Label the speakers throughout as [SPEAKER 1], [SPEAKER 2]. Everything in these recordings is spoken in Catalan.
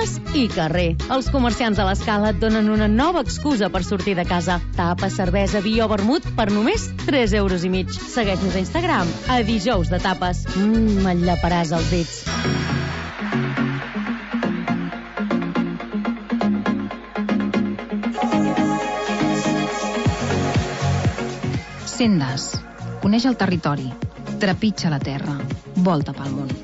[SPEAKER 1] Tapes i carrer. Els comerciants de l'Escala et donen una nova excusa per sortir de casa. Tapes, cervesa, vi o vermut per només 3,5 euros. Segueix-nos a Instagram a Dijous de Tapes. Et llaparàs els dits.
[SPEAKER 2] Sendes. Coneix el territori. Trepitja la terra. Volta pel món.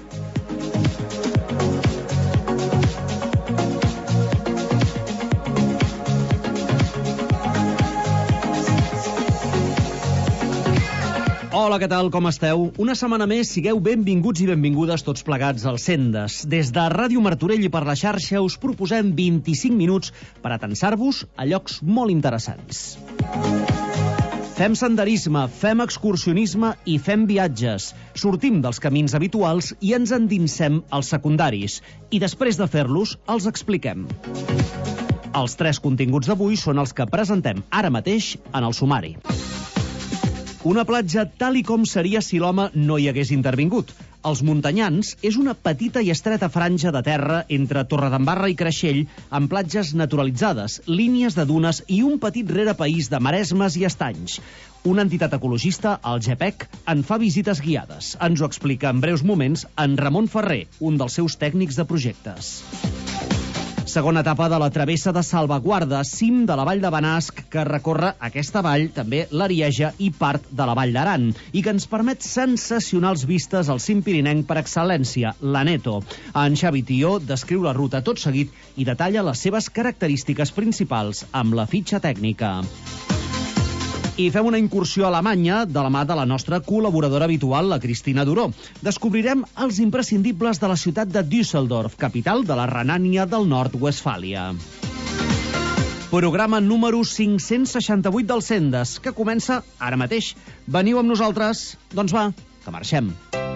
[SPEAKER 3] Hola, què tal? Com esteu? Una setmana més, sigueu benvinguts i benvingudes tots plegats al Sendes. Des de Ràdio Martorell i per la xarxa us proposem 25 minuts per atensar-vos a llocs molt interessants. Fem senderisme, fem excursionisme i fem viatges. Sortim dels camins habituals i ens endinsem als secundaris. I després de fer-los, els expliquem. Els 3 continguts d'avui són els que presentem ara mateix en el sumari. Una platja tal i com seria si l'home no hi hagués intervingut. Els Muntanyans és una petita i estreta franja de terra entre Torredembarra i Creixell amb platges naturalitzades, línies de dunes i un petit rerepaís de maresmes i estanys. Una entitat ecologista, el GEPEC, en fa visites guiades. Ens ho explica en breus moments en Ramon Ferrer, un dels seus tècnics de projectes. Segona etapa de la travessa de Salvaguarda, cim de la Vall de Benasc, que recorre aquesta vall, també l'Arieja i part de la Vall d'Aran, i que ens permet sensacionals vistes al cim pirinenc per excel·lència, l'Aneto. En Xavi Tió descriu la ruta tot seguit i detalla les seves característiques principals amb la fitxa tècnica. I fem una incursió a Alemanya de la mà de la nostra col·laboradora habitual, la Cristina Duró. Descobrirem els imprescindibles de la ciutat de Düsseldorf, capital de la Renània del Nord-Westfàlia. Programa número 568 del Sendes, que comença ara mateix. Veniu amb nosaltres? Doncs va, que marxem.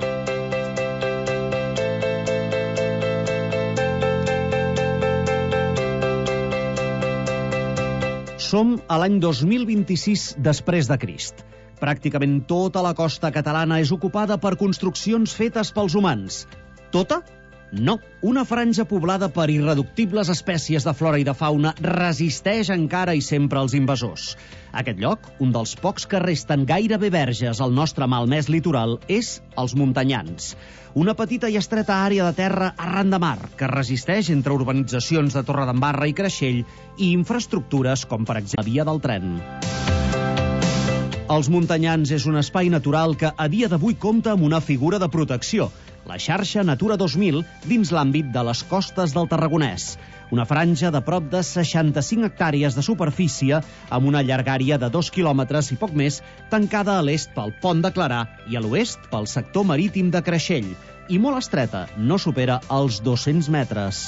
[SPEAKER 3] Som a l'any 2026 després de Crist. Pràcticament tota la costa catalana és ocupada per construccions fetes pels humans. Tota? No. Una franja poblada per irreductibles espècies de flora i de fauna resisteix encara i sempre als invasors. Aquest lloc, un dels pocs que resten gairebé verges al nostre malmès litoral, és els Muntanyans. Una petita i estreta àrea de terra arran de mar que resisteix entre urbanitzacions de Torredembarra i Creixell i infraestructures com, per exemple, la via del tren. Els Muntanyans és un espai natural que a dia d'avui compta amb una figura de protecció, la xarxa Natura 2000 dins l'àmbit de les costes del Tarragonès. Una franja de prop de 65 hectàrees de superfície amb una llargària de 2 quilòmetres i poc més, tancada a l'est pel Pont de Clarà i a l'oest pel sector marítim de Creixell, i molt estreta, no supera els 200 metres.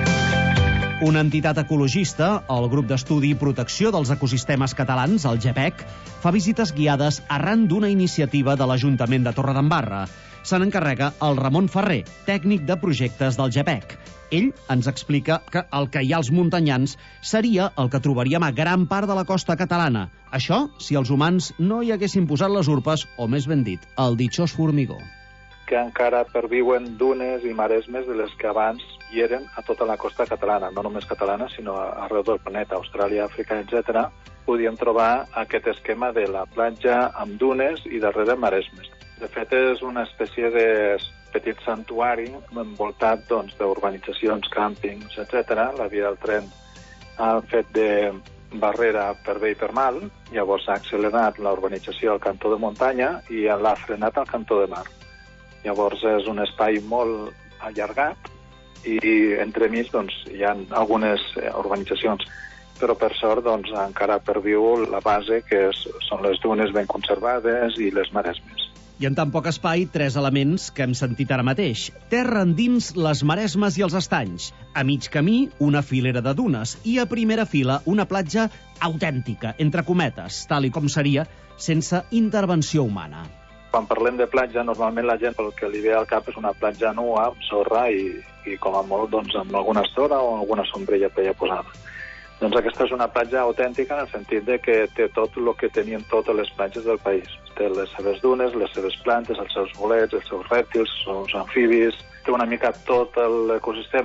[SPEAKER 3] Una entitat ecologista, el Grup d'Estudi i Protecció dels Ecosistemes Catalans, el GEPEC, fa visites guiades arran d'una iniciativa de l'Ajuntament de Torredembarra. Se n'encarrega el Ramon Ferrer, tècnic de projectes del GEPEC. Ell ens explica que el que hi ha als Muntanyans seria el que trobaríem a gran part de la costa catalana. Això si els humans no hi haguessin posat les urpes, o més ben dit, el ditxós formigó.
[SPEAKER 4] Que encara perviuen dunes i maresmes de les que abans hi eren a tota la costa catalana, no només catalana, sinó arreu del planeta, Austràlia, Àfrica, etc. Podíem trobar aquest esquema de la platja amb dunes i darrere maresmes. De fet, és una espècie de petit santuari envoltat d'urbanitzacions, càmpings, etc. La via del tren ha fet de barrera per bé i per mal, llavors ha accelerat la urbanització al cantó de muntanya i l'ha frenat al cantó de mar. Llavors és un espai molt allargat i entremig hi ha algunes urbanitzacions, però per sort encara perviu la base que són les dunes ben conservades i les maresmes.
[SPEAKER 3] I en tan poc espai, 3 elements que hem sentit ara mateix. Terra endins, les maresmes i els estanys. A mig camí, una filera de dunes. I a primera fila, una platja autèntica, entre cometes, tal i com seria, sense intervenció humana.
[SPEAKER 4] Quan parlem de platja, normalment la gent el que li ve al cap és una platja nua, amb sorra i com a molt amb alguna estora o alguna sombrilla per allà posada. Doncs aquesta és una platja autèntica en el sentit de que té tot el que tenien totes les platges del país. Té les seves dunes, les seves plantes, els seus bolets, els seus rèptils, els seus amfibis. Té una mica tot l'ecosistema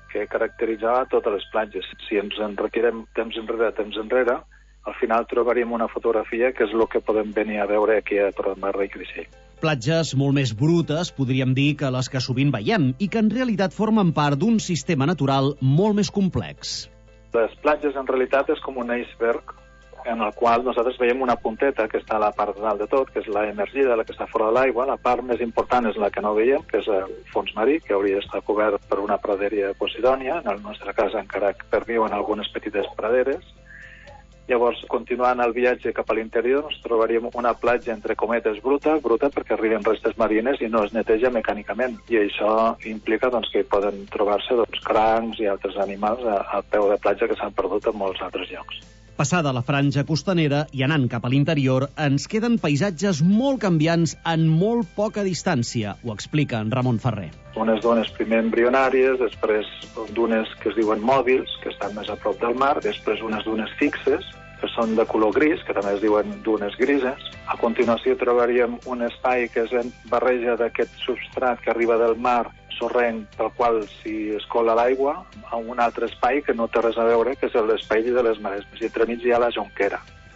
[SPEAKER 4] que caracteritzava totes les platges. Si ens en retirem temps enrere, al final trobaríem una fotografia que és el que podem venir a veure aquí a Torredembarra i Creixell.
[SPEAKER 3] Platges molt més brutes, podríem dir, que les que sovint veiem i que en realitat formen part d'un sistema natural molt més complex.
[SPEAKER 4] Les platges en realitat és com un iceberg en el qual nosaltres veiem una punteta que està a la part de dalt de tot, que és la emergida, la que està fora de l'aigua. La part més important és la que no veiem, que és el fons marí, que hauria d'estar cobert per una praderia posidònia. En el nostre cas encara perviuen algunes petites praderes. Llavors, continuant el viatge cap a l'interior, ens trobaríem una platja entre cometes bruta perquè arriben restes marines i no es neteja mecànicament. I això implica que poden trobar-se crancs i altres animals al peu de platja que s'han perdut en molts altres llocs.
[SPEAKER 3] Passada la franja costanera i anant cap a l'interior, ens queden paisatges molt canviants en molt poca distància, ho explica en Ramon Ferrer.
[SPEAKER 4] Unes dunes primer embrionàries, després dunes que es diuen mòbils, que estan més a prop del mar, després unes dunes fixes, que són de color gris, que també es diuen dunes grises. A continuació trobaríem un espai que és en barreja d'aquest substrat que arriba del mar, sorrenc, pel qual s'hi escola l'aigua, a un altre espai que no té res a veure, que és l'espai de les Maresmes. I entremig hi ha la Jonquera.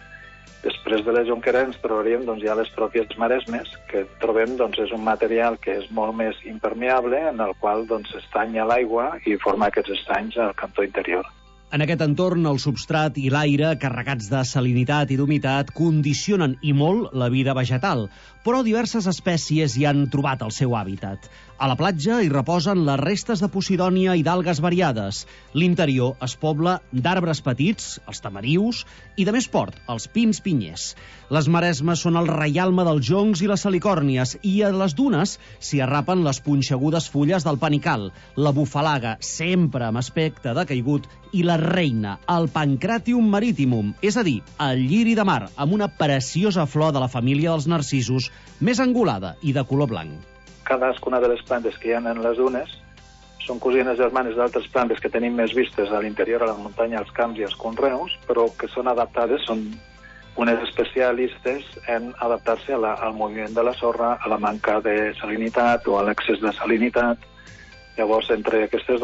[SPEAKER 4] Després de la Jonquera ens trobaríem ja les pròpies Maresmes, que trobem és un material que és molt més impermeable, en el qual s'estanya l'aigua i forma aquests estanys al cantó interior.
[SPEAKER 3] En aquest entorn, el substrat i l'aire, carregats de salinitat i d'humitat, condicionen i molt la vida vegetal, però diverses espècies hi han trobat el seu hàbitat. A la platja hi reposen les restes de posidònia i d'algues variades. L'interior es pobla d'arbres petits, els tamarius, i de més port, els pins pinyers. Les Maresmes són el reialme dels joncs i les salicòrnies, i a les dunes s'hi arrapen les punxegudes fulles del panical, la bufalaga, sempre amb aspecte de caigut, i la reina, el Pancratium maritimum, és a dir, el lliri de mar, amb una preciosa flor de la família dels narcisos, més angulada i de color blanc.
[SPEAKER 4] Cadascuna de les plantes que hi ha en les dunes són cosines germanes d'altres plantes que tenim més vistes a l'interior, a la muntanya, als camps i als conreus, però que són adaptades, són unes especialistes en adaptar-se al moviment de la sorra, a la manca de salinitat o a l'excés de salinitat. Llavors, entre aquestes,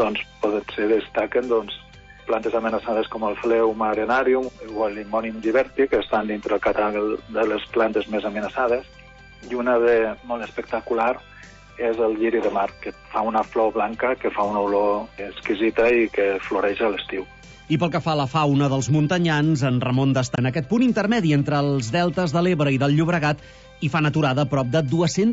[SPEAKER 4] destaquen plantes amenaçades com el Phleum arenarium o el Limonium diverti, que estan dintre el catàleg de les plantes més amenaçades, i una de molt espectacular és el lliri de mar, que fa una flor blanca, que fa una olor exquisita i que floreix a l'estiu.
[SPEAKER 3] I pel que fa a la fauna dels muntanyans, en Ramon està en aquest punt intermedi entre els deltes de l'Ebre i del Llobregat i fa naturada prop de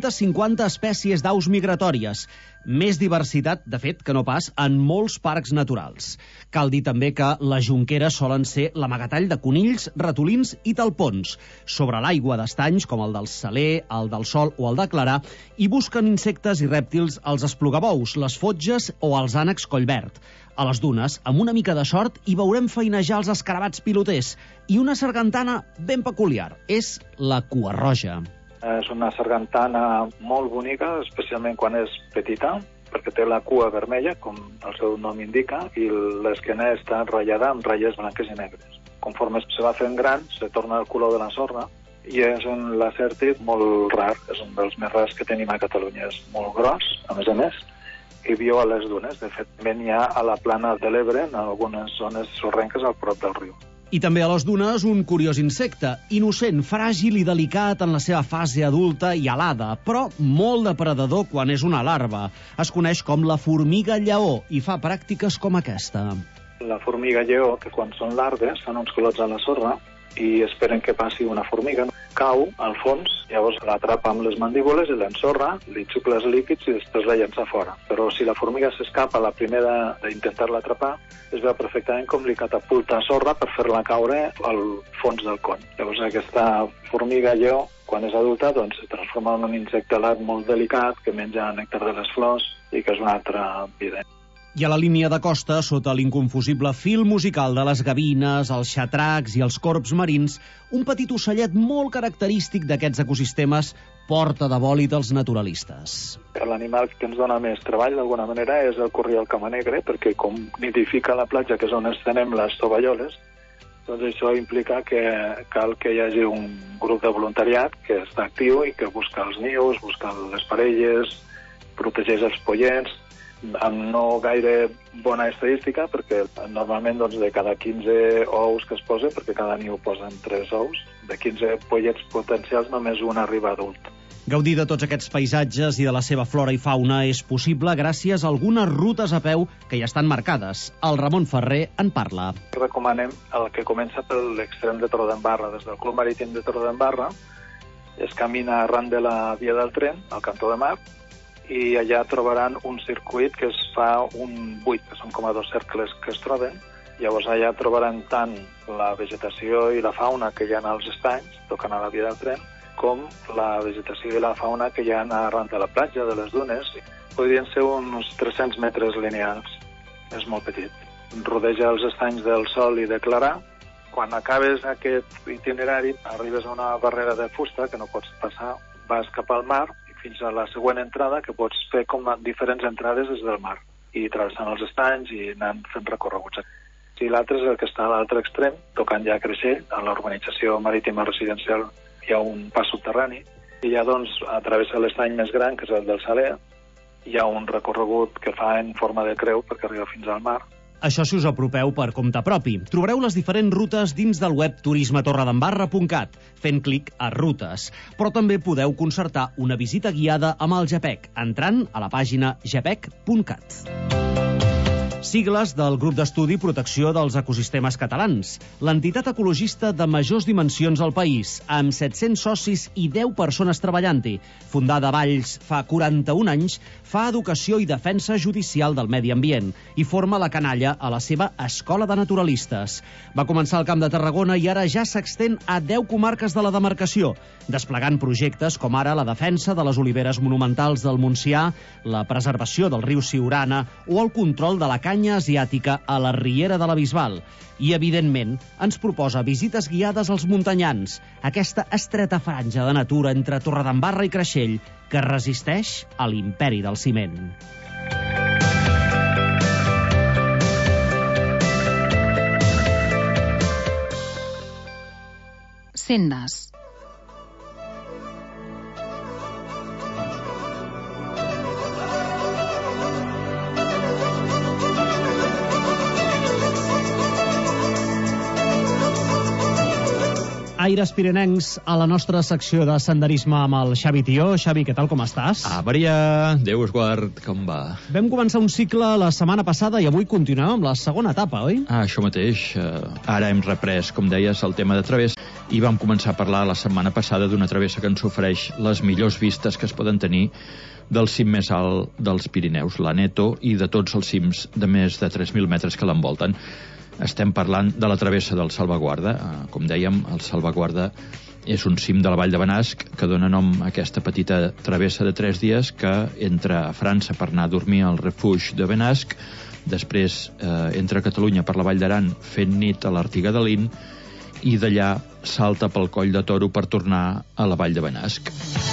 [SPEAKER 3] 250 espècies d'aus migratòries. Més diversitat, de fet, que no pas en molts parcs naturals. Cal dir també que les jonqueres solen ser l'amagatall de conills, ratolins i talpons. Sobre l'aigua d'estanys, com el del Saler, el del Sol o el de Clarà, hi busquen insectes i rèptils els esplugabous, les fotges o els ànecs collverd. A les dunes, amb una mica de sort, hi veurem feinejar els escarabats piloters i una sargantana ben peculiar. És la cua roja.
[SPEAKER 4] És una sargantana molt bonica, especialment quan és petita, perquè té la cua vermella, com el seu nom indica, i l'esquena està ratllada amb ratlles blanques i negres. Conforme se va fent gran, se torna el color de la sorra, i és un lacèrtid molt rar, és un dels més rars que tenim a Catalunya. És molt gros, a més, i viu a les dunes. De fet, n'hi ha a la plana de l'Ebre, en algunes zones sorrenques al prop del riu.
[SPEAKER 3] I també a les dunes un curiós insecte, innocent, fràgil i delicat en la seva fase adulta i alada, però molt depredador quan és una larva. Es coneix com la formiga lleó i fa pràctiques com aquesta.
[SPEAKER 4] La formiga lleó, que quan són larves, fan uns clots a la sorra i esperen que passi una formiga, cau al fons, llavors l'atrapa amb les mandíbules i l'ensorra, li xucla els líquids i després la llença fora. Però si la formiga s'escapa la primera d'intentar-la atrapar, es veu perfectament com li catapulta sorra per fer-la caure al fons del con. Llavors aquesta formiga lleó, quan és adulta, es transforma en un insecte alat molt delicat que menja nèctar de les flors i que és una altra vida.
[SPEAKER 3] I a la línia de costa, sota l'inconfusible fil musical de les gavines, els xatracs i els corbs marins, un petit ocellet molt característic d'aquests ecosistemes porta de bòlit als naturalistes.
[SPEAKER 4] L'animal que ens dona més treball, d'alguna manera, és el corriol camanegre, perquè com nidifica la platja, que és on estenem les tovalloles, doncs això implica que cal que hi hagi un grup de voluntariat que està actiu i que busca els nius, busca les parelles, protegeix els pollets. amb no gaire bona estadística, perquè normalment de cada 15 ous que es posa, perquè cada niu posen 3 ous, de 15 pollets potencials només un arriba adult.
[SPEAKER 3] Gaudir de tots aquests paisatges i de la seva flora i fauna és possible gràcies a algunes rutes a peu que ja estan marcades. El Ramon Ferrer en parla.
[SPEAKER 4] Recomanem el que comença per l'extrem de Torredembarra. Des del Club Marítim de Torredembarra es camina arran de la via del tren, al Cantó de Mar, i allà trobaran un circuit que es fa un buit, que són com a 2 cercles que es troben. Llavors allà trobaran tant la vegetació i la fauna que hi ha als estanys, tocant a la via del tren, com la vegetació i la fauna que hi ha arran de la platja, de les dunes. Podrien ser uns 300 metres lineals. És molt petit. Rodeja els estanys del Sol i de Clarà. Quan acabes aquest itinerari, arribes a una barrera de fusta que no pots passar, vas cap al mar fins a la següent entrada, que pots fer com diferents entrades des del mar, i travessant els estanys i anant fent recorreguts. I l'altre és el que està a l'altre extrem, tocant ja a Creixell, a l'urbanització marítima residencial hi ha un pas subterrani, i ja doncs a través de l'estany més gran, que és el del Saler, hi ha un recorregut que fa en forma de creu perquè arriba fins al mar.
[SPEAKER 3] Això si us apropeu per compte propi. Trobareu les diferents rutes dins del web turismetorredembarra.cat, fent clic a rutes. Però també podeu concertar una visita guiada amb el GEPEC, entrant a la pàgina gepec.cat. Sigles del Grup d'Estudi i Protecció dels Ecosistemes Catalans, l'entitat ecologista de majors dimensions al país, amb 700 socis i 10 persones treballant-hi. Fundada a Valls fa 41 anys, fa educació i defensa judicial del medi ambient i forma la canalla a la seva Escola de Naturalistes. Va començar al Camp de Tarragona i ara ja s'extén a 10 comarques de la demarcació, desplegant projectes com ara la defensa de les oliveres monumentals del Montsià, la preservació del riu Siurana o el control de la canya asiàtica a la Riera de la Bisbal. I, evidentment, ens proposa visites guiades als muntanyans, aquesta estreta franja de natura entre Torredembarra i Creixell que resisteix a l'imperi del ciment.
[SPEAKER 2] Sendes.
[SPEAKER 3] Aires pirinencs a la nostra secció de senderisme amb el Xavi Tió. Xavi, què tal, com estàs?
[SPEAKER 5] Maria, Déu us guard, com va?
[SPEAKER 3] Vam començar un cicle la setmana passada i avui continuem amb la segona etapa, oi?
[SPEAKER 5] Això mateix. Ara hem reprès, com deies, el tema de través i vam començar a parlar la setmana passada d'una travessa que ens ofereix les millors vistes que es poden tenir del cim més alt dels Pirineus, l'Aneto, i de tots els cims de més de 3.000 metres que l'envolten. Estem parlant de la travessa del Salvaguarda. Com dèiem, el Salvaguarda és un cim de la Vall de Benasc que dona nom a aquesta petita travessa de 3 dies que entra a França per anar a dormir al refugi de Benasc, després entra a Catalunya per la Vall d'Aran fent nit a l'Artiga de Lin i d'allà salta pel Coll de Toro per tornar a la Vall de Benasc.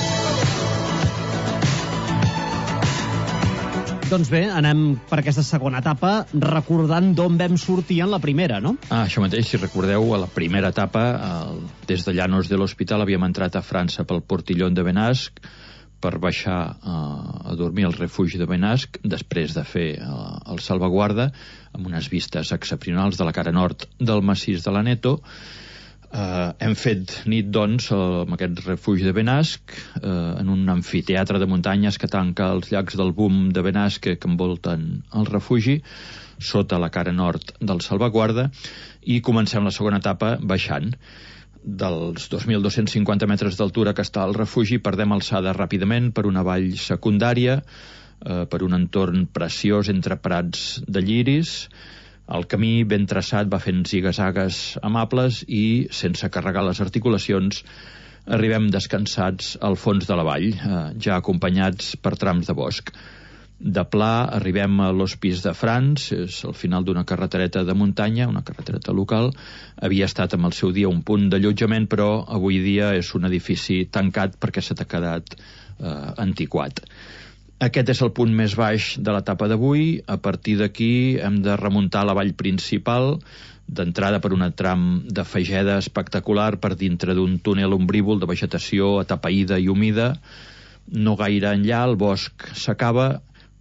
[SPEAKER 3] Doncs bé, anem per aquesta segona etapa recordant d'on vam sortir en la primera, no?
[SPEAKER 5] Això mateix, si recordeu, a la primera etapa, des de Llanos de l'Hospital havíem entrat a França pel Portillon de Benasc per baixar a dormir al refugi de Benasc, després de fer el Salvaguarda, amb unes vistes excepcionals de la cara nord del massís de l'Aneto. Hem fet nit, doncs, amb aquest refugi de Benasc, en un amfiteatre de muntanyes que tanca els llacs del Boom de Benasc que envolten el refugi, sota la cara nord del Salvaguarda, i comencem la segona etapa baixant. Dels 2.250 metres d'altura que està al refugi, perdem alçada ràpidament per una vall secundària, per un entorn preciós entre prats de lliris. El camí ben traçat va fent ziga-zagues amables i, sense carregar les articulacions, arribem descansats al fons de la vall, ja acompanyats per trams de bosc. De pla arribem a l'Hospice de France, és al final d'una carretereta de muntanya, una carretereta local. Havia estat amb el seu dia un punt d'allotjament, però avui dia és un edifici tancat perquè s'ha quedat antiquat. Aquest és el punt més baix de l'etapa d'avui. A partir d'aquí hem de remuntar la vall principal, d'entrada per un tram de fageda espectacular per dintre d'un túnel ombrívol de vegetació atapeïda i humida. No gaire enllà el bosc s'acaba,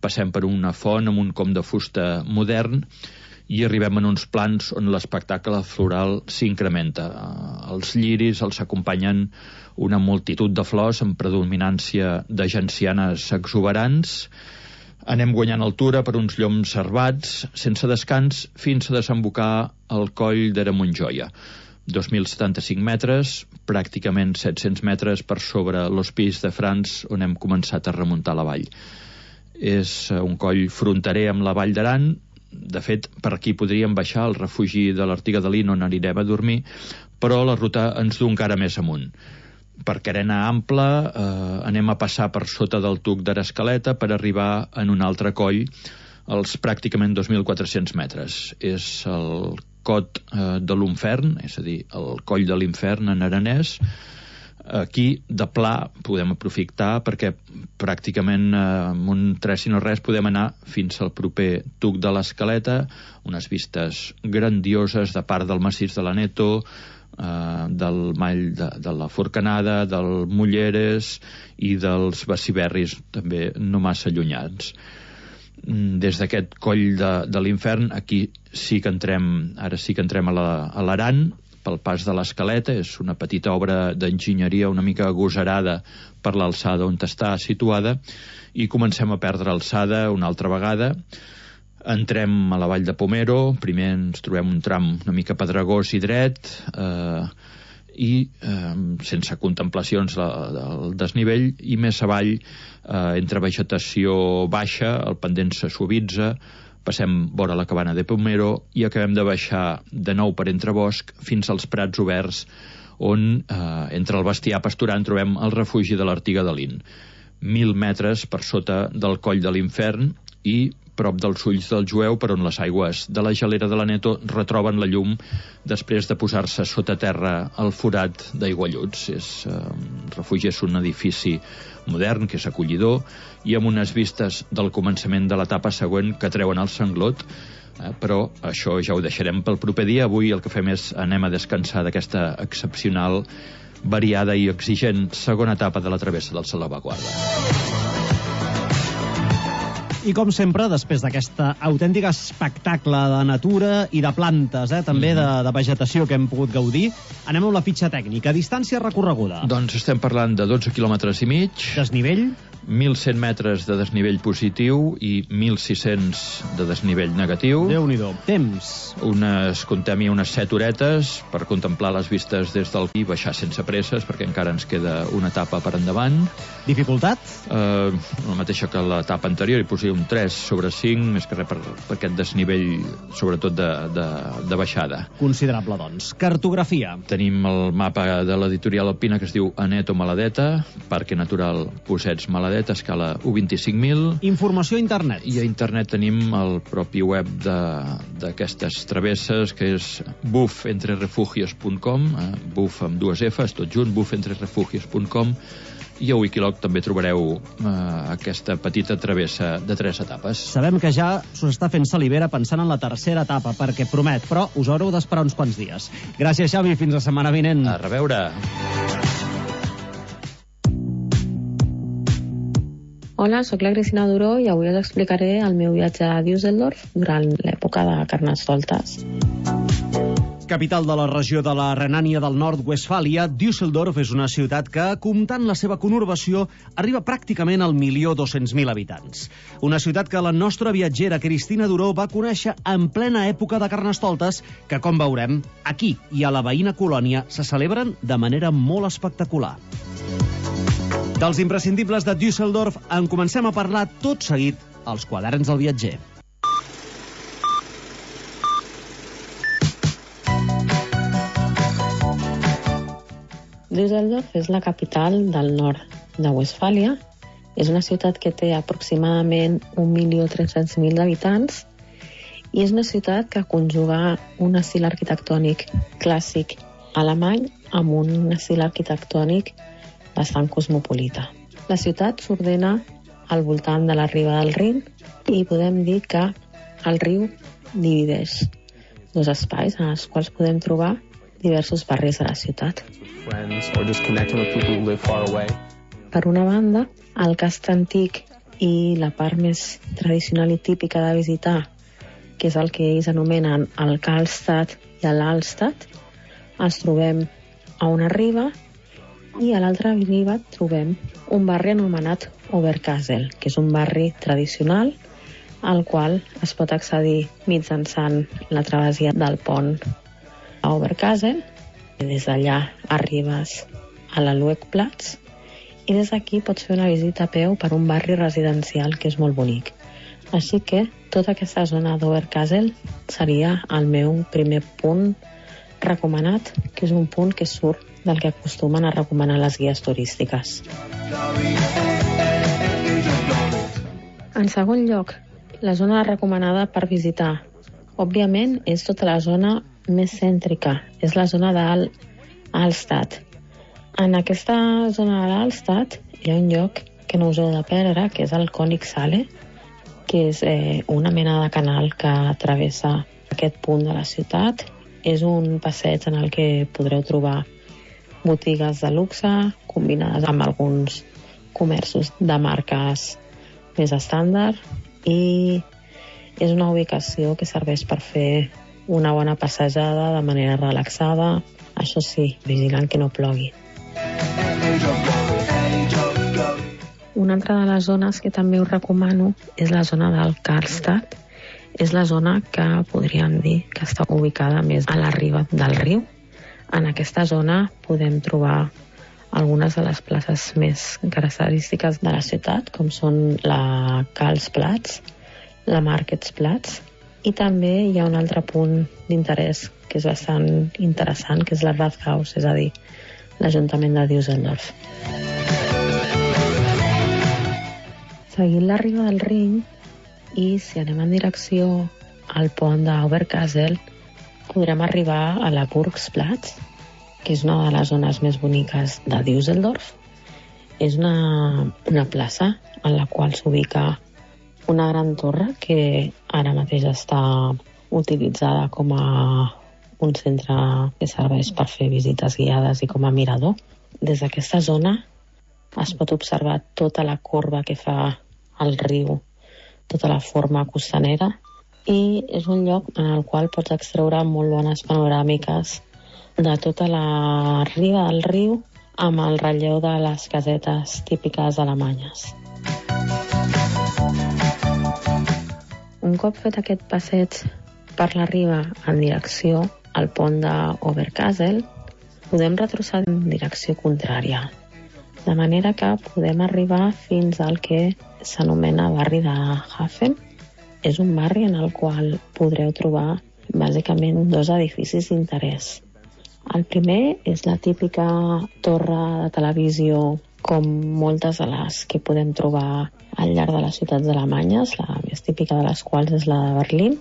[SPEAKER 5] passem per una font amb un com de fusta modern i arribem en uns plans on l'espectacle floral s'incrementa. Els lliris els acompanyen una multitud de flors amb predominància de gencianes exuberants. Anem guanyant altura per uns lloms servats, sense descans, fins a desembocar al coll d'Eramunjoia. 2.075 metres, pràcticament 700 metres per sobre l'Hospice de France, on hem començat a remuntar la vall. És un coll fronterer amb la Vall d'Aran. De fet, per aquí podríem baixar al refugi de l'Artiga de Lin, on anirem a dormir, però la ruta ens du encara més amunt. Per carena ampla anem a passar per sota del tuc d'Arascaleta per arribar en un altre coll als pràcticament 2.400 metres. És el Cot de l'Unfern, és a dir, el coll de l'Infern en aranès. Aquí, de pla, podem aprofitar perquè pràcticament amb un tres i no res podem anar fins al proper tuc de l'Escaleta, unes vistes grandioses de part del massís de l'Aneto, del Mall de la Forcanada, del Mulleres i dels Beciberris, també no massa allunyats. Des d'aquest coll de l'Infern, aquí sí que entrem, ara sí que entrem a l'Aran, pel pas de l'Escaleta. És una petita obra d'enginyeria una mica agosarada per l'alçada on està situada, i comencem a perdre alçada una altra vegada. Entrem a la vall de Pomero, primer ens trobem un tram una mica pedregós i dret, i sense contemplacions del desnivell, i més avall, entre vegetació baixa, el pendent se suavitza, passem vora la cabana de Pomero i acabem de baixar de nou per entre bosc fins als prats oberts, on entre el bestiar pasturant trobem el refugi de l'Artiga de Lin. 1.000 metres per sota del coll de l'Infern i prop dels ulls del Jueu, per on les aigües de la gelera de l'Aneto retroben la llum després de posar-se sota terra el forat d'Aigualluts. El refugi és un edifici modern, que és acollidor, i amb unes vistes del començament de l'etapa següent que treuen el sanglot, però això ja ho deixarem pel proper dia. Avui el que fem és anem a descansar d'aquesta excepcional, variada i exigent segona etapa de la travessa del Salvaguarda.
[SPEAKER 3] I com sempre, després d'aquesta autèntica espectacle de natura i de plantes, també de vegetació que hem pogut gaudir, anem amb la fitxa tècnica. Distància recorreguda.
[SPEAKER 5] Doncs estem parlant de 12 quilòmetres i mig.
[SPEAKER 3] Desnivell?
[SPEAKER 5] 1.100 metres de desnivell positiu i 1.600 de desnivell negatiu.
[SPEAKER 3] Déu-n'hi-do. Temps?
[SPEAKER 5] Contem-hi unes 7 horetes per contemplar les vistes des del i baixar sense presses, perquè encara ens queda una etapa per endavant.
[SPEAKER 3] Dificultat?
[SPEAKER 5] La mateixa que l'etapa anterior, hi posaria un 3/5, més que res per aquest desnivell, sobretot de baixada.
[SPEAKER 3] Considerable, doncs. Cartografia?
[SPEAKER 5] Tenim el mapa de l'editorial alpina que es diu Aneto Maladeta, Parque Natural Possets Maladeta, escala 1.25.000.
[SPEAKER 3] Informació a internet?
[SPEAKER 5] I a internet tenim el propi web d'aquestes travesses, que és bufentrerefugios.com, buf amb 2 Fs, tot junt, bufentrerefugios.com, i a Wikiloc també trobareu aquesta petita travessa de 3 etapes.
[SPEAKER 3] Sabem que ja s'us està fent salivera pensant en la tercera etapa, perquè promet, però us haureu d'esperar uns quants dies. Gràcies, Xavi, fins la setmana vinent.
[SPEAKER 5] A reveure.
[SPEAKER 6] Hola, sóc la Cristina Duró i avui us explicaré el meu viatge a Düsseldorf durant l'època de Carnestoltes.
[SPEAKER 3] Capital de la regió de la Renània del Nord-Westfàlia, Düsseldorf és una ciutat que, comptant la seva conurbació, arriba pràcticament al 1.200.000 habitants. Una ciutat que la nostra viatgera Cristina Duró va conèixer en plena època de Carnestoltes, que, com veurem, aquí i a la veïna colònia se celebren de manera molt espectacular. Dels imprescindibles de Düsseldorf en comencem a parlar tot seguit als quaderns del viatger.
[SPEAKER 6] Düsseldorf és la capital del nord de Westfàlia. És una ciutat que té aproximadament 1.300.000 habitants i és una ciutat que conjuga un estil arquitectònic clàssic alemany amb un estil arquitectònic bastant cosmopolita. La ciutat s'ordena al voltant de la riba del Rin i podem dir que el riu divideix 2 espais en els quals podem trobar diversos barris de la ciutat. Per una banda, el casc antic i la part més tradicional i típica de visitar, que és el que ells anomenen el Karlstad i l'Alstad, els trobem a una riba, i a l'altra riba trobem un barri anomenat Oberkassel, que és un barri tradicional al qual es pot accedir mitjançant la travessia del pont a Oberkassel. Des d'allà arribes a la Luegplatz i des d'aquí pots fer una visita a peu per un barri residencial que és molt bonic. Així que tota aquesta zona d'Oberkassel seria el meu primer punt recomanat, que és un punt que surt del que acostumen a recomanar les guies turístiques. En segon lloc, la zona recomanada per visitar, òbviament, és tota la zona més cèntrica, és la zona d'Alstad. En aquesta zona de l'Alstad hi ha un lloc que no us heu de perdre, que és el Königshalle, que és una mena de canal que travessa aquest punt de la ciutat. És un passeig en el que podreu trobar botigues de luxe combinades amb alguns comerços de marques més estàndard, i és una ubicació que serveix per fer una bona passejada de manera relaxada, això sí, vigilant que no plogui. Una altra de les zones que també us recomano és la zona del Karlstad. És la zona que podríem dir que està ubicada més a la riba del riu. En aquesta zona podem trobar algunes de les places més característiques de la ciutat, com són la Karlsplatz, la Marktplatz, i també hi ha un altre punt d'interès que és bastant interessant, que és la Rathaus, és a dir, l'Ajuntament de Düsseldorf. Seguint la riba del Rin, i si anem en direcció al pont d'Oberkassel, podrem arribar a la Burgsplatz, que és una de les zones més boniques de Düsseldorf. És una plaça en la qual s'ubica una gran torre que ara mateix està utilitzada com a un centre que serveix per fer visites guiades i com a mirador. Des d'aquesta zona es pot observar tota la corba que fa el riu, tota la forma costanera, i és un lloc en el qual pots extreure molt bones panoràmiques de tota la riba del riu amb el relleu de les casetes típiques alemanyes. Un cop fet aquest passeig per la riba en direcció al pont d'Oberkassel, podem retrocedir en direcció contrària, de manera que podem arribar fins al que s'anomena barri de Hafen. És un barri en el qual podreu trobar bàsicament dos edificis d'interès. El primer és la típica torre de televisió, com moltes de les que podem trobar al llarg de les ciutats alemanyes, la més típica de les quals és la de Berlín.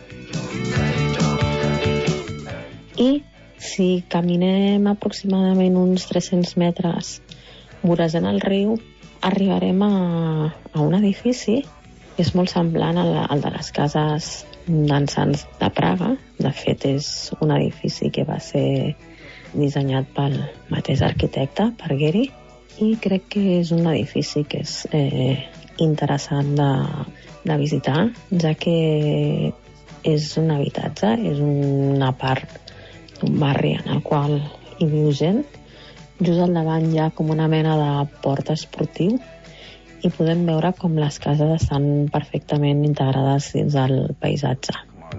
[SPEAKER 6] I si caminem aproximadament uns 300 metres vorejant el riu, arribarem a un edifici que és molt semblant al de les cases dansants de Praga. De fet, és un edifici que va ser dissenyat pel mateix arquitecte, per Gehry, i crec que és un edifici que és interessant de visitar, ja que és un habitatge, és una part d'un barri en el qual hi viu gent. Just al davant hi ha com una mena de port esportiu i podem veure com les cases estan perfectament integrades dins del paisatge.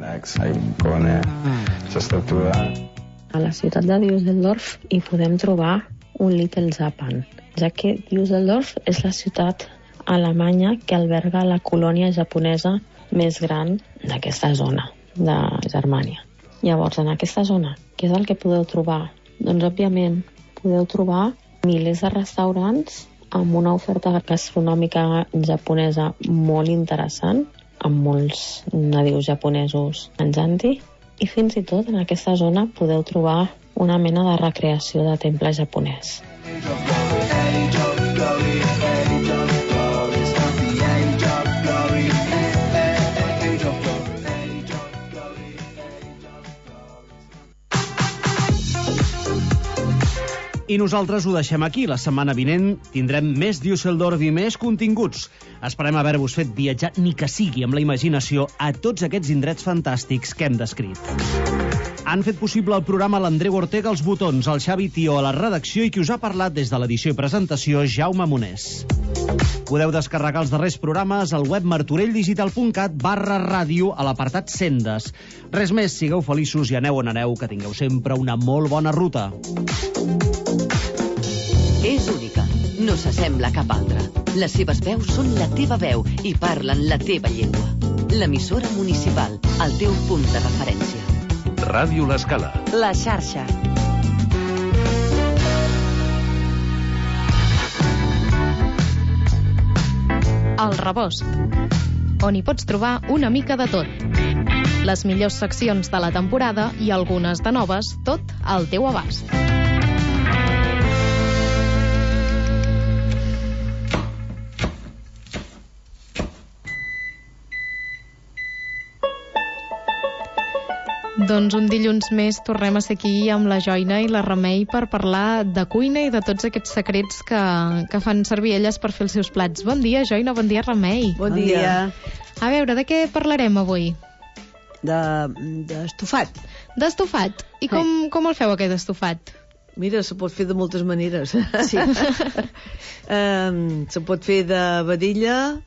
[SPEAKER 6] A la ciutat de Düsseldorf hi podem trobar un Little Japan, ja que Düsseldorf és la ciutat alemanya que alberga la colònia japonesa més gran d'aquesta zona, de Germània. Llavors, en aquesta zona, què és el que podeu trobar? Doncs, òbviament, podeu trobar milers de restaurants amb una oferta gastronòmica japonesa molt interessant, amb molts nadius japonesos menjant-hi, i fins i tot en aquesta zona podeu trobar una mena de recreació de temple japonès.
[SPEAKER 3] I nosaltres ho deixem aquí. La setmana vinent tindrem més Düsseldorf i més continguts. Esperem haver-vos fet viatjar, ni que sigui amb la imaginació, a tots aquests indrets fantàstics que hem descrit. Han fet possible el programa l'Andreu Ortega als botons, el Xavi Tió a la redacció i qui us ha parlat des de l'edició i presentació, Jaume Monés. Podeu descarregar els darrers programes al web martorelldigital.cat/ràdio a l'apartat Sendes. Res més, sigueu feliços i aneu on aneu, que tingueu sempre una molt bona ruta.
[SPEAKER 7] És única, no s'assembla a cap altra. Les seves veus són la teva veu i parlen la teva llengua. L'emissora municipal, el teu punt de referència.
[SPEAKER 8] Ràdio L'Escala.
[SPEAKER 1] La xarxa.
[SPEAKER 9] El Rebost, on hi pots trobar una mica de tot. Les millors seccions de la temporada i algunes de noves, tot al teu abast. Doncs un dilluns més tornem a ser aquí amb la Joina i la Remei per parlar de cuina i de tots aquests secrets que fan servir elles per fer els seus plats. Bon dia, Joina, bon dia, Remei.
[SPEAKER 10] Bon dia.
[SPEAKER 9] A veure, de què parlarem avui?
[SPEAKER 10] D'estofat.
[SPEAKER 9] D'estofat. I com el feu, aquest estofat?
[SPEAKER 10] Mira, se pot fer de moltes maneres.
[SPEAKER 9] Sí.
[SPEAKER 10] Se pot fer de vedella,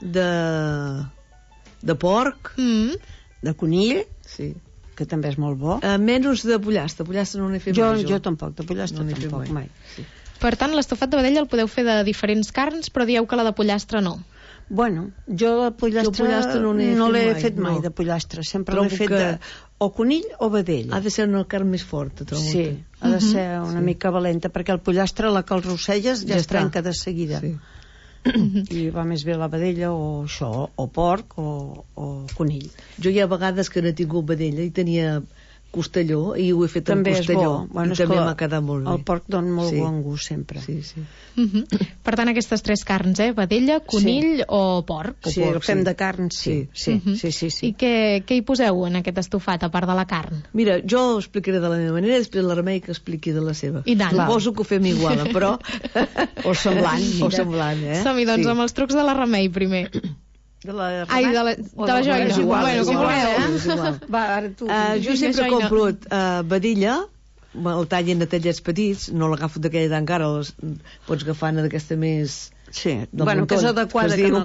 [SPEAKER 10] de porc,
[SPEAKER 11] de conill,
[SPEAKER 10] sí,
[SPEAKER 11] que també és molt bo.
[SPEAKER 10] Menys de pollastre. Pollastre no n'he fet mai.
[SPEAKER 11] Jo tampoc, de pollastre no tampoc mai.
[SPEAKER 10] Sí.
[SPEAKER 9] Per tant, l'estofat de vedella el podeu fer de diferents carns, però dieu que la de pollastre no.
[SPEAKER 11] Bueno, jo de pollastre no l'he fet mai, de pollastre. Sempre l'he fet de o conill o vedella.
[SPEAKER 10] Ha de ser una carn més forta, trobo.
[SPEAKER 11] Sí, ha de ser una mica valenta, perquè el pollastre, la que el rosselles, ja es trenca de seguida.
[SPEAKER 10] Sí.
[SPEAKER 11] I va més bé la vedella o això, o porc o conill.
[SPEAKER 10] Jo hi ha vegades que no he tingut vedella i tenia costelló i ho he fet
[SPEAKER 11] també
[SPEAKER 10] amb costelló.
[SPEAKER 11] Bueno,
[SPEAKER 10] i també m'ha quedat molt bé.
[SPEAKER 11] El porc dona molt bon gust sempre.
[SPEAKER 10] Sí, sí.
[SPEAKER 9] Per tant, aquestes tres carns, vedella, conill o porc.
[SPEAKER 11] Sí, el fem de carn, sí.
[SPEAKER 9] I què hi poseu en aquest estofat, a part de la carn?
[SPEAKER 10] Mira, jo ho explicaré de la meva manera, després la Remei que expliqui de la seva.
[SPEAKER 9] I tant.
[SPEAKER 10] Suposo que ho fem igual, però...
[SPEAKER 11] o semblant.
[SPEAKER 10] O semblant,
[SPEAKER 9] Som-hi, doncs, amb els trucs de la Remei, primer.
[SPEAKER 10] De la
[SPEAKER 9] Joina.
[SPEAKER 10] És igual,
[SPEAKER 9] bueno, com vulgueu.
[SPEAKER 10] És igual.
[SPEAKER 11] Va, ara tu.
[SPEAKER 10] Jo sempre compro vedella, el tallen de tallets petits, no l'agafo d'aquella d'encara, pots agafar d'aquesta més...
[SPEAKER 11] Sí, bueno, que és adequada, que no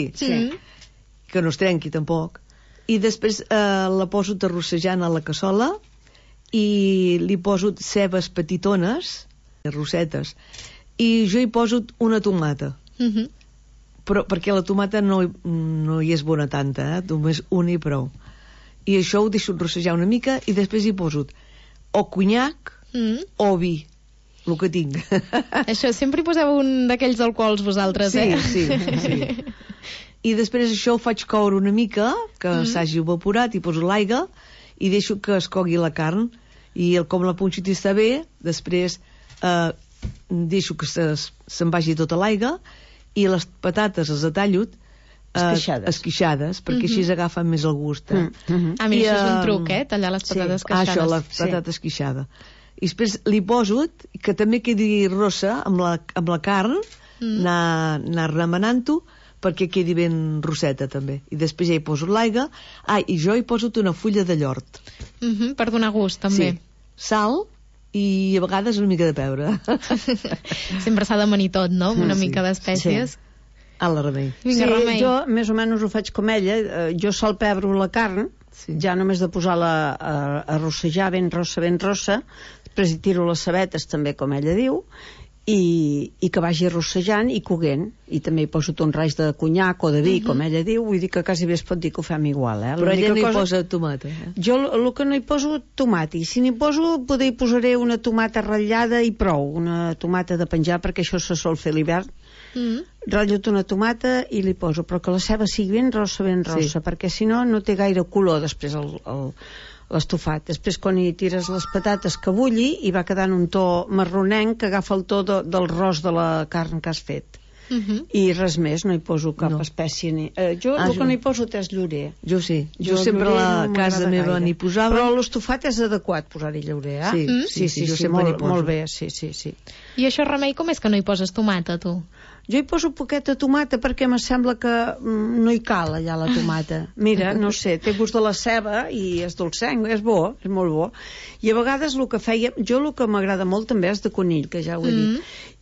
[SPEAKER 10] es trenqui tampoc. I després la poso terrossejant a la cassola i li poso cebes petitones, rossetes, i jo hi poso una tomata. Però perquè la tomata no hi és bona tanta, només una i prou. I això ho deixo rossejar una mica i després hi poso o conyac o vi, el que tinc.
[SPEAKER 9] Això, sempre hi poseu un d'aquells alcohols vosaltres,
[SPEAKER 10] Sí. I després això ho faig coure una mica, que s'hagi evaporat, i poso l'aigua i deixo que es cogui la carn i com la punxita està bé, després deixo que se'n vagi tota l'aigua i les patates les atallo esquixades, perquè així agafen més el gust.
[SPEAKER 9] A mi això és un truc, tallar les patates esquixades.
[SPEAKER 10] Això, la patata esquixada. I després li poso, que també quedi rossa amb la carn, anar remenant-ho perquè quedi ben rosseta també. I després ja hi poso l'aigua. I jo hi poso una fulla de llort.
[SPEAKER 9] Per donar gust, també.
[SPEAKER 10] Sí. Sal i a vegades una mica de pebre.
[SPEAKER 9] Sempre s'ha d'amanir tot, no? Amb una mica d'espècies.
[SPEAKER 10] A la Remei.
[SPEAKER 9] Vinga, Remei.
[SPEAKER 11] Jo més o menys ho faig com ella. Jo salpebro la carn, ja només de posar-la a rossejar ben rossa, després hi tiro les cebetes també, com ella diu, i que vagi rossejant i coguent, i també hi poso un raig de conyac o de vi, com ella diu, vull dir que quasi bé es pot dir que ho fem igual,
[SPEAKER 10] Però ella no hi posa tomata,
[SPEAKER 11] Jo el que no hi poso, tomata, i si n'hi poso, poder hi posaré una tomata ratllada i prou, una tomata de penjar, perquè això se sol fer a l'hivern. Ratllo una tomata i li poso, però que la ceba sigui ben rossa, perquè si no té gaire color després l'estofat. Després quan hi tires les patates que bulli i va quedant un to marronenc que agafa el to del ros de la carn que has fet. i res més, no hi poso cap espècie ni... Jo el que no hi poso és llorer.
[SPEAKER 10] Jo sí, jo sempre a la casa meva n'hi posava.
[SPEAKER 11] Però l'estofat és adequat posar-hi llorer,
[SPEAKER 10] Sí, jo sempre n'hi poso.
[SPEAKER 11] Molt bé, sí.
[SPEAKER 9] I això, Remei, com és que no hi poses tomata, tu?
[SPEAKER 11] Jo hi poso poqueta tomata perquè em sembla que no hi cal allà la tomata. Mira, no sé, té gust de la ceba i és dolcenc, és bo, és molt bo. I a vegades el que feia... Jo el que m'agrada molt també és de conill, que ja ho he dit.